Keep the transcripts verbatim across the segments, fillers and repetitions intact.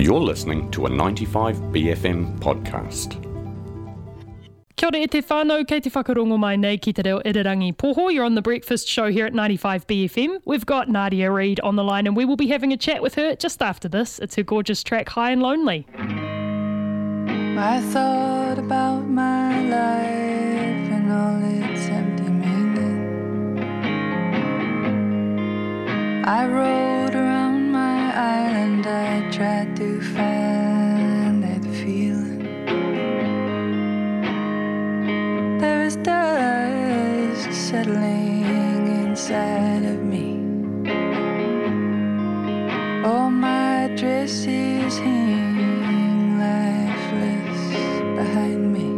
You're listening to a ninety-five B F M podcast. Kia ora e te whānau, kei te whakarongo mai nei ki te reo Irirangi Poho. You're on the Breakfast Show here at ninety-five B F M. We've got Nadia Reid on the line and we will be having a chat with her just after this. It's her gorgeous track, High and Lonely. I thought about my life and all its empty meaning. I rode around my island, I tried to find that feeling. There is dust settling inside of me. All my dresses hang lifeless behind me.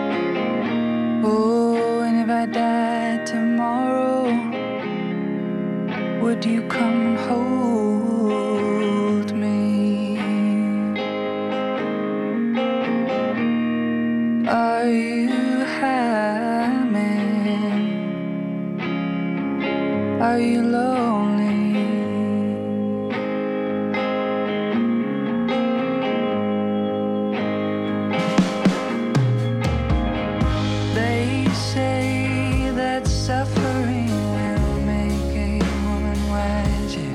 Oh, and if I died tomorrow, would you come hold me? Are you high, man? Are you lonely? They say that suffering will make a woman wiser.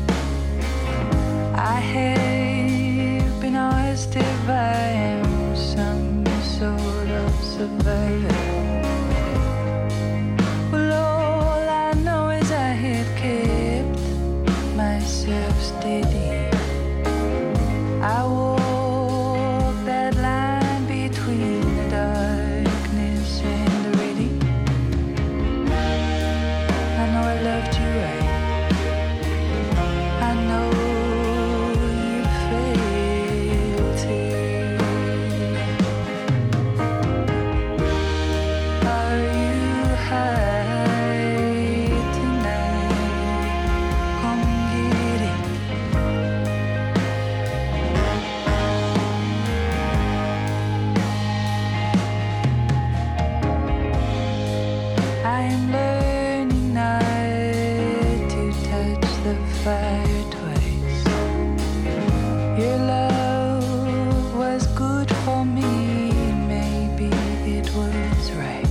I have been asked if I am some sort of survivor. Well, all I know is I have kept myself steady. I walk that line between the darkness and the ready. I know I loved you right. I know you failed to. Are you high tonight? Come get it. I am learning not to touch the fire twice. Your love was good for me, maybe it was right.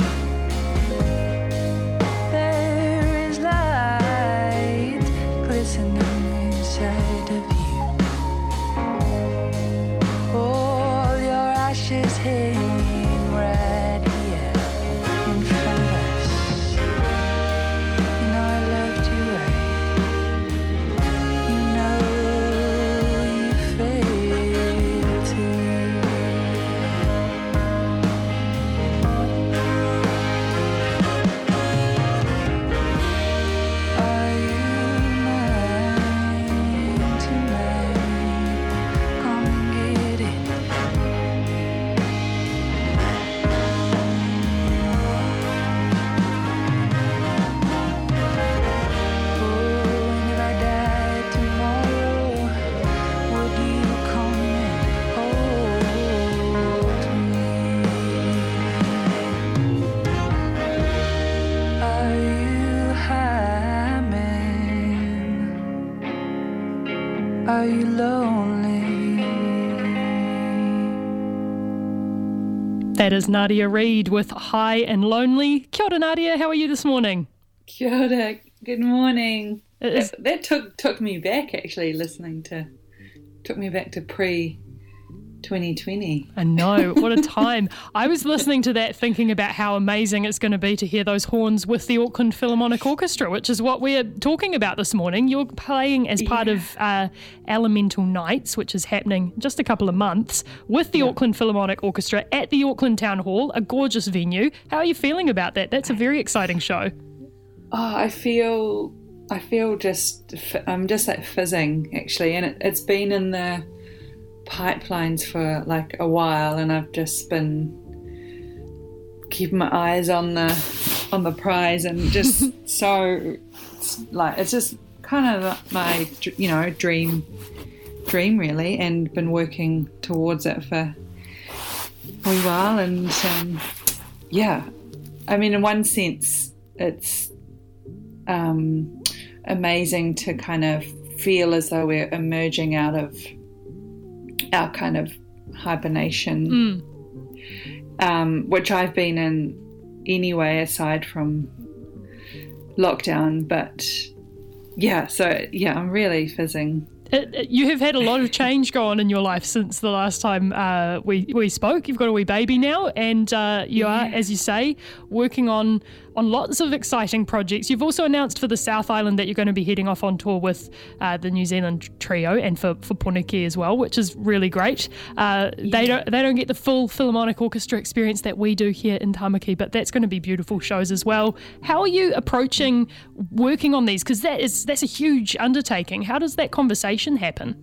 There is light glistening inside of you. All your ashes hanging right here in front of us. You know I loved you right. You know you failed to. Are you mine tonight? Come get it. Oh, and if I died tomorrow, would you come and hold me? Are you high, man? Are you lonely? That is Nadia Reid with High and Lonely. Kia ora, Nadia. How are you this morning? Kia ora, good morning. It is- That, that took took me back actually, listening to, took me back to pre twenty twenty. I know, what a time. I was listening to that thinking about how amazing it's going to be to hear those horns with the Auckland Philharmonic Orchestra, which is what we're talking about this morning. You're playing as part Yeah. of uh, Elemental Nights, which is happening in just a couple of months, with the Yeah. Auckland Philharmonic Orchestra at the Auckland Town Hall, a gorgeous venue. How are you feeling about that? That's a very exciting show. Oh, I feel I feel just f- I'm just like fizzing actually, and it, it's been in the pipelines for like a while, and I've just been keeping my eyes on the on the prize, and just so it's like it's just kind of my you know dream dream really, and been working towards it for a wee while, and um, yeah, I mean in one sense it's um, amazing to kind of feel as though we're emerging out of our kind of hibernation, Mm. um, which I've been in anyway, aside from lockdown. But yeah, so yeah, I'm really fizzing. It, it, you have had a lot of change go on in your life since the last time uh, we we spoke. You've got a wee baby now, and uh, you are, as you say, working on on lots of exciting projects. You've also announced for the South Island that you're going to be heading off on tour with uh, the New Zealand trio, and for for Poneke as well, which is really great. Uh, yeah. They don't they don't get the full Philharmonic Orchestra experience that we do here in Tamaki, but that's going to be beautiful shows as well. How are you approaching working on these? Because that is that's a huge undertaking. How does that conversation happen?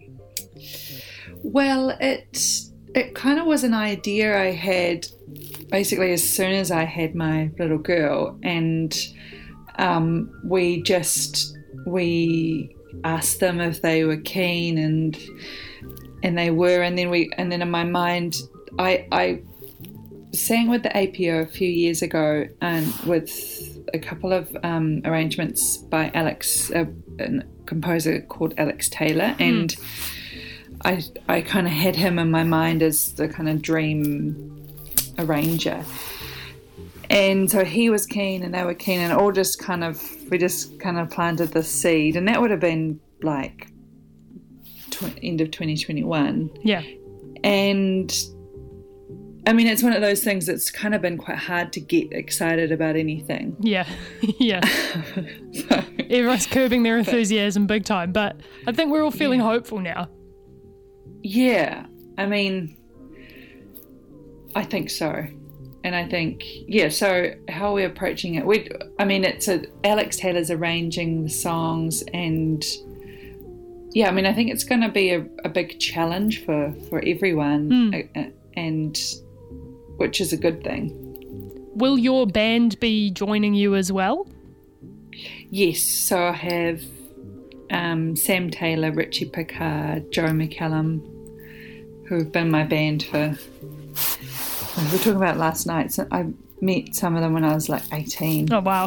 Well, it it kind of was an idea I had basically as soon as I had my little girl, and um, we just we asked them if they were keen, and and they were, and then we and then in my mind I I sang with the A P O a few years ago, and with a couple of um, arrangements by Alex, a, a composer called Alex Taylor, and mm. I I kind of had him in my mind as the kind of dream arranger, and so he was keen and they were keen, and all just kind of we just kind of planted the seed, and that would have been like tw- end of twenty twenty-one. Yeah. And I mean, it's one of those things that's kind of been quite hard to get excited about anything. Yeah, yeah. So, everyone's curbing their enthusiasm big time, but I think we're all feeling yeah. hopeful now. Yeah, I mean, I think so. And I think, yeah, so how are we approaching it? We, I mean, it's a, Alex Taylor's arranging the songs, and yeah, I mean, I think it's going to be a, a big challenge for, for everyone, mm. and which is a good thing. Will your band be joining you as well? Yes, so I have um, Sam Taylor, Richie Picard, Joe McCallum, who've been my band for, we were talking about last night, so I met some of them when I was like eighteen. Oh, wow.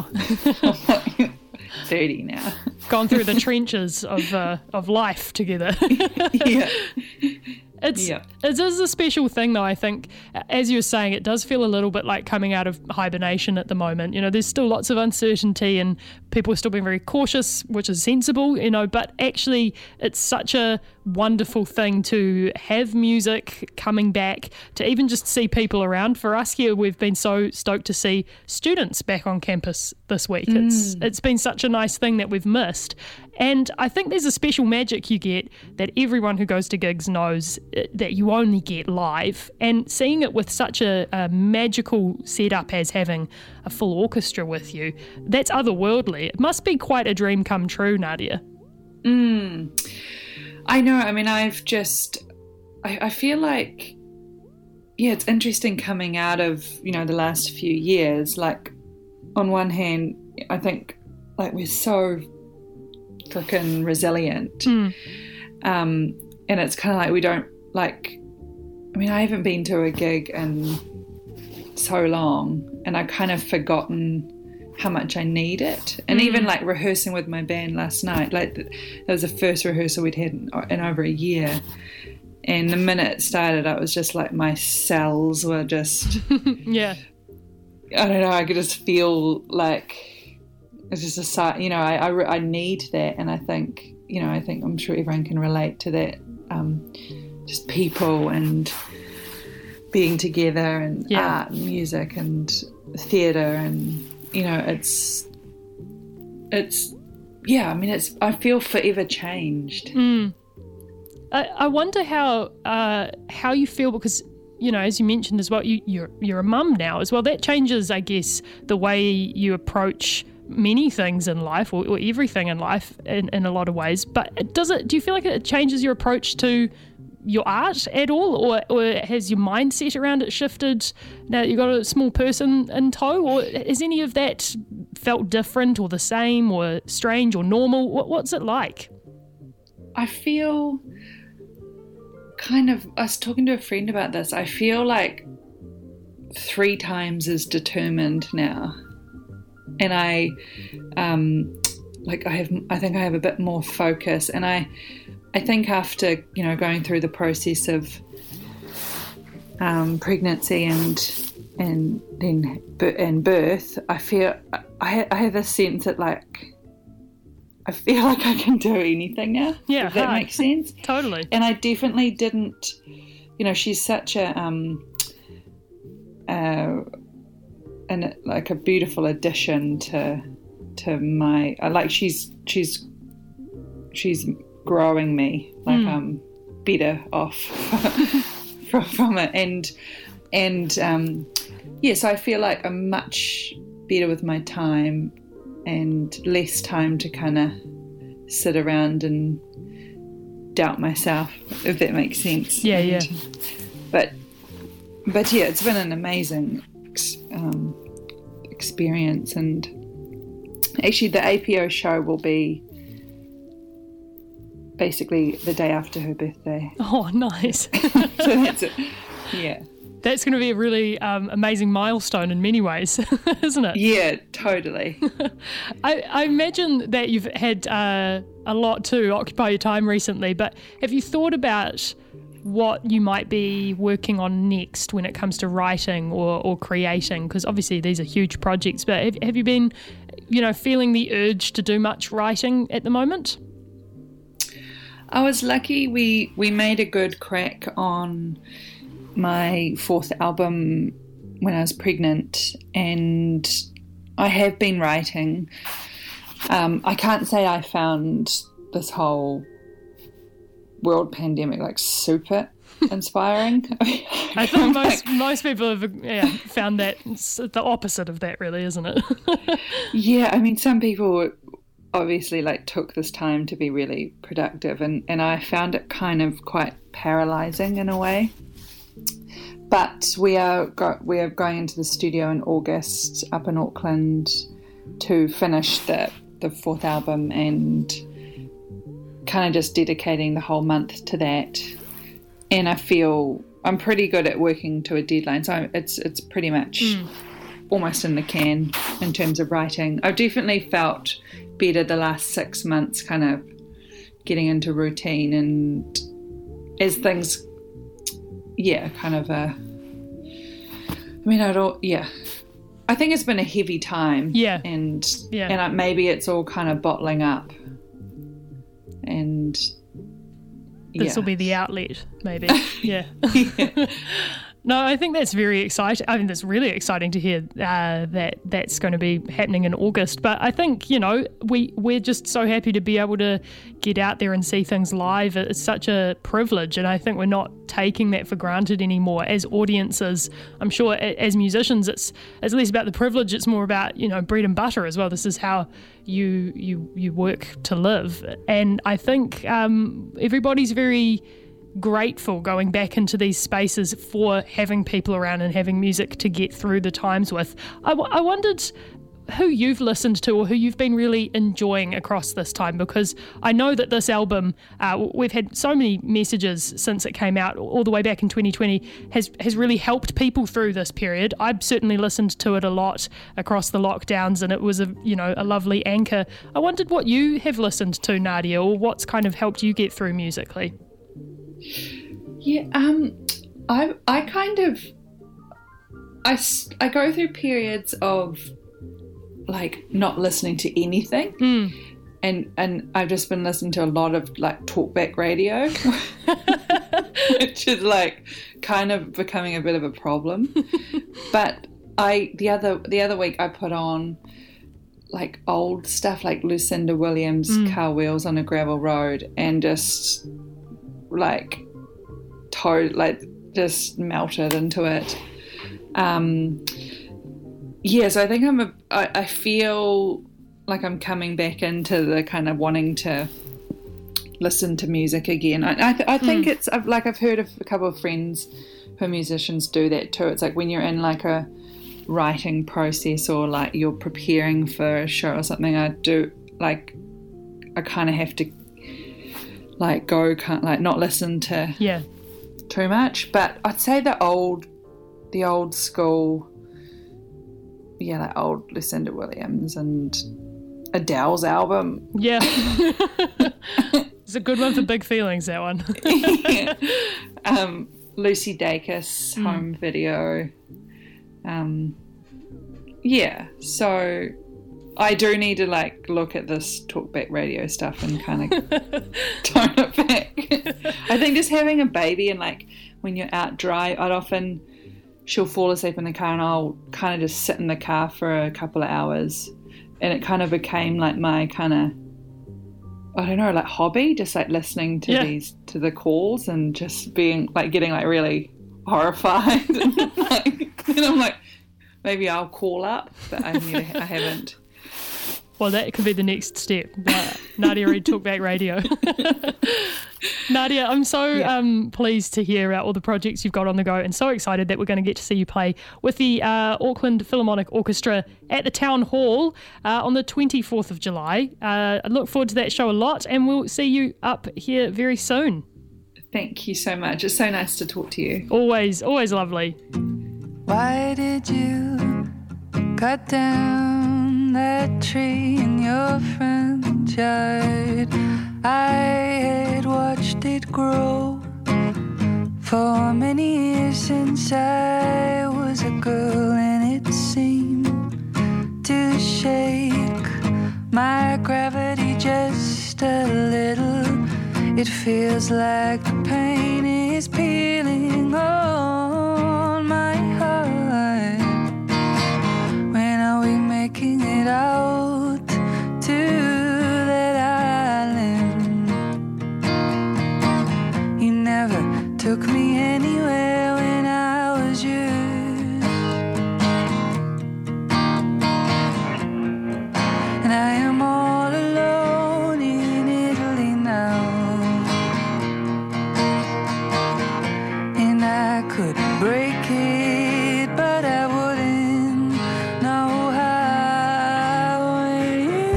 thirty now. Gone through the trenches of uh, of life together. Yeah. It's yeah. It is a special thing, though. I think, as you were saying, it does feel a little bit like coming out of hibernation at the moment. You know, there's still lots of uncertainty and people are still being very cautious, which is sensible, you know, but actually it's such a wonderful thing to have music coming back, to even just see people around. For us here, we've been so stoked to see students back on campus this week. Mm. It's It's been such a nice thing that we've missed. And I think there's a special magic you get that everyone who goes to gigs knows that you only get live. And seeing it with such a, a magical setup as having a full orchestra with you, that's otherworldly. It must be quite a dream come true, Nadia. Mm. I know. I mean, I've just, I, I feel like, yeah, it's interesting coming out of, you know, the last few years. Like, on one hand, I think, like, we're so freaking resilient. Mm. Um, and it's kind of like we don't, like, I mean, I haven't been to a gig in so long, and I've kind of forgotten how much I need it. And mm. even like rehearsing with my band last night, like that was the first rehearsal we'd had in, in over a year. And the minute it started, I was just like, my cells were just, yeah. I don't know, I could just feel like it's just a sight, you know, I, I, I need that. And I think, you know, I think I'm sure everyone can relate to that. Um, just people and being together, and yeah. art and music and theatre, and, you know, it's, it's, yeah, I mean, it's, I feel forever changed. Mm. I, I wonder how, uh, how you feel, because, you know, as you mentioned as well, you, you're, you're a mum now as well. That changes, I guess, the way you approach many things in life, or, or everything in life in, in a lot of ways. But does it, do you feel like it changes your approach to your art at all, or, or has your mindset around it shifted now that you've got a small person in tow, or has any of that felt different or the same or strange or normal? What, what's it like? I feel kind of, I was talking to a friend about this, I feel like three times as determined now. And I, um, like I have, I think I have a bit more focus, and I, I think after, you know, going through the process of um, pregnancy and and then and birth, I feel I, I have a sense that like I feel like I can do anything now. Yeah, if that hi. makes sense. Totally. And I definitely didn't. You know, she's such a um, uh, and like a beautiful addition to to my like she's she's she's growing me like Mm. I'm better off from, from it and and um, yeah, so I feel like I'm much better with my time and less time to kind of sit around and doubt myself, if that makes sense. Yeah, And- yeah. But but yeah, it's been an amazing um, experience, and actually the A P O show will be basically the day after her birthday. Oh, nice. So that's it. Yeah. That's going to be a really um, amazing milestone in many ways, isn't it? Yeah, totally. I, I imagine that you've had uh, a lot to occupy your time recently, but have you thought about what you might be working on next when it comes to writing or, or creating? Because obviously these are huge projects, but have, have you been, you know, feeling the urge to do much writing at the moment? I was lucky we, we made a good crack on my fourth album when I was pregnant, and I have been writing. Um, I can't say I found this whole world pandemic like super inspiring. I think most most people have yeah, found that it's the opposite of that, really, isn't it? Yeah, I mean, some people obviously like took this time to be really productive, and, and I found it kind of quite paralyzing in a way. But we are go- we are going into the studio in August up in Auckland to finish the the fourth album, and kind of just dedicating the whole month to that. And I feel I'm pretty good at working to a deadline, so it's it's pretty much mm. almost in the can in terms of writing. I've definitely felt better the last six months, kind of getting into routine, and as things, yeah, kind of a. I mean, I don't, yeah. I think it's been a heavy time. Yeah. And yeah. and I, maybe it's all kind of bottling up, and. This will yeah. be the outlet, maybe. Yeah. Yeah. No, I think that's very exciting. I think that's really exciting to hear uh, that that's going to be happening in August. But I think, you know, we, we're just so happy to be able to get out there and see things live. It's such a privilege, and I think we're not taking that for granted anymore as audiences. I'm sure as musicians, it's, it's less about the privilege, it's more about, you know, bread and butter as well. This is how you you you work to live. And I think um, everybody's very grateful going back into these spaces for having people around and having music to get through the times with. I, w- I wondered who you've listened to or who you've been really enjoying across this time, because I know that this album, uh, we've had so many messages since it came out all the way back in twenty twenty, has has really helped people through this period. I've certainly listened to it a lot across the lockdowns, and it was a you know a lovely anchor. I wondered what you have listened to, Nadia, or what's kind of helped you get through musically. Yeah, um, I I kind of I, I go through periods of like not listening to anything, mm. and and I've just been listening to a lot of like talkback radio, which is like kind of becoming a bit of a problem. But I the other the other week I put on like old stuff like Lucinda Williams' mm. Car Wheels on a Gravel Road, and just like to like just melted into it. Um yeah, so I think I'm a I, I feel like I'm coming back into the kind of wanting to listen to music again. I I, th- I think mm. it's I've, like I've heard of a couple of friends who are musicians do that too. It's like when you're in like a writing process or like you're preparing for a show or something, I do like I kind of have to like go can't like not listen to yeah too much. But I'd say the old the old school, yeah, like old Lucinda Williams and Adele's album. Yeah. It's a good one for big feelings, that one. yeah. um, Lucy Dacus, mm. home video. Um, yeah, so I do need to like look at this talkback radio stuff and kind of tone it back. I think just having a baby and like when you're out dry, I'd often, she'll fall asleep in the car and I'll kind of just sit in the car for a couple of hours, and it kind of became like my kind of, I don't know, like hobby, just like listening to yeah. these, to the calls and just being like, getting like really horrified. and, like, and I'm like, maybe I'll call up, but I, never, I haven't. Well, that could be the next step. Uh, Nadia Reid Talkback Radio. Nadia, I'm so yeah. um, pleased to hear about all the projects you've got on the go, and so excited that we're going to get to see you play with the uh, Auckland Philharmonic Orchestra at the Town Hall uh, on the twenty-fourth of July. Uh, I look forward to that show a lot, and we'll see you up here very soon. Thank you so much. It's so nice to talk to you. Always, always lovely. Why did you cut down that tree in your front yard? I had watched it grow for many years since I was a girl, and it seemed to shake my gravity just a little. It feels like the pain is peeling on my heart. When are we making it out to that island? You never took me anywhere when I was yours, and I am all alone in Italy now, and I could break it, but I wouldn't know how. You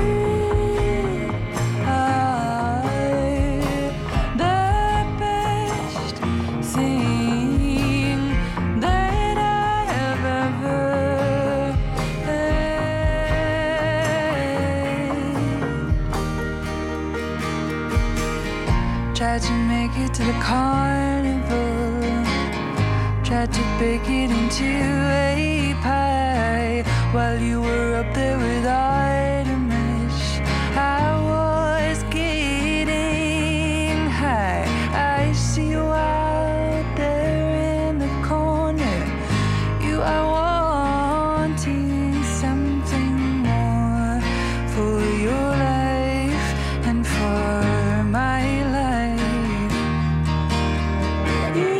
are the best thing that I have ever had. Tried to make it to the carnival, tried to bake it into a pie while you were up there with Artemis. I was getting high. I see you out there in the corner. You are wanting something more for your life and for my life. You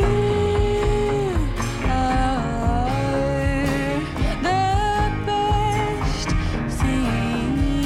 are the best thing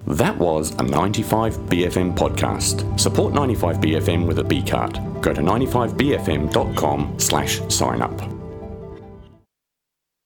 That was a ninety-five B F M podcast. Support ninety-five B F M with a B card. Go to ninety-five B F M dot com slash sign up.